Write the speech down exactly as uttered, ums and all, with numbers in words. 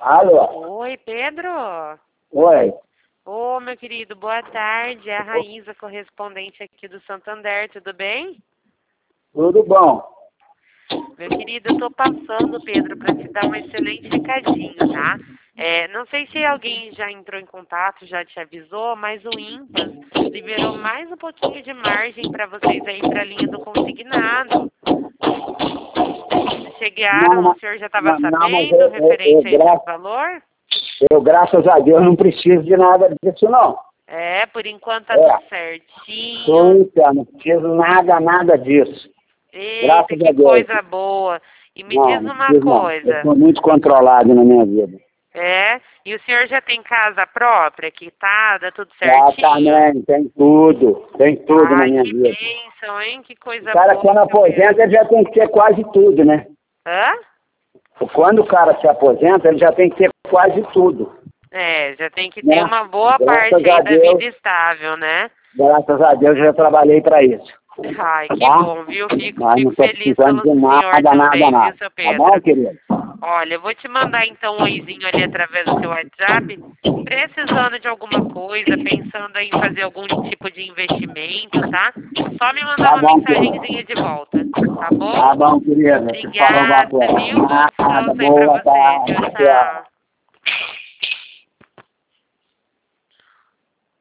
Alô? Oi, Pedro? Oi. Ô, meu querido, boa tarde. É a Raíza, correspondente aqui do Santander, tudo bem? Tudo bom? Meu querido, eu tô passando, Pedro, para te dar um excelente recadinho, tá? É, não sei se alguém já entrou em contato, já te avisou, mas o IMPAS liberou mais um pouquinho de margem para vocês aí para a linha do consignado. Não, Chegaram, o mas, senhor já estava não, não, mas sabendo eu, eu, eu, referente a esse gra- valor? eu, graças a Deus, não preciso de nada disso, não. É, por enquanto tá É, tudo certinho. puta, não preciso nada, nada disso. Eita, Graças a que Deus. coisa boa. E me Não, diz não uma preciso não. Eu coisa, sou muito controlado na minha vida. é? E o senhor já tem casa própria, quitada, tudo Já certinho? também, tem tudo. Tem tudo na Ai, minha que vida. bênção, hein? Que O coisa cara, boa, quando seu Pedro. aposenta, ele já tem que ter quase tudo, né? Hã? Quando o cara se aposenta, ele já tem que ter quase tudo. É, já tem que ter Né? uma boa parte Graças aí a da Deus, vida estável, né? graças a Deus, eu já trabalhei para isso. Ai, que Tá? bom, viu? Fico, Mas não fico estou feliz precisando pelo de senhor nada, nada, também, viu, nada. seu Tá bom, Pedro? querido? Olha, eu vou te mandar então um oizinho ali através do seu WhatsApp. Precisando de alguma coisa, pensando em fazer algum tipo de investimento, tá? Só me mandar Tá uma bom, querido. mensagenzinha de volta, tá bom? Tá bom, querido. Você falou Obrigada, bacana. viu? Bom Nada, descanso aí pra boa você. Tchau, tarde. Tchau. tchau.